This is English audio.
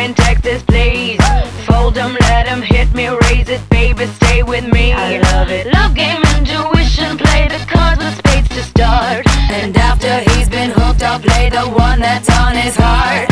in Texas, please. Fold 'em, let 'em hit me, raise it, baby, stay with me. I love it. Love game, intuition, play the cards with spades to start. And after he's been hooked, I'll play the one that's on his heart.